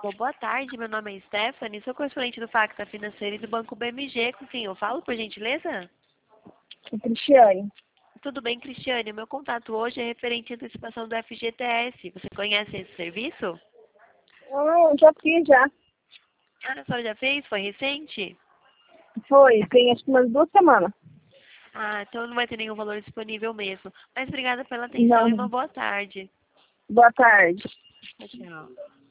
Boa tarde, meu nome é Stephanie, sou correspondente do Facta Financeira e do Banco BMG, com quem eu falo, por gentileza? Cristiane. Tudo bem, Cristiane, o meu contato hoje é referente à antecipação do FGTS. Você conhece esse serviço? Eu já fiz, já. Ah, a senhora já fez? Foi recente? Foi, tem acho que umas 2 semanas. Ah, então não vai ter nenhum valor disponível mesmo. Mas obrigada pela atenção Não, e não. uma boa tarde. Boa tarde. Tchau, tchau.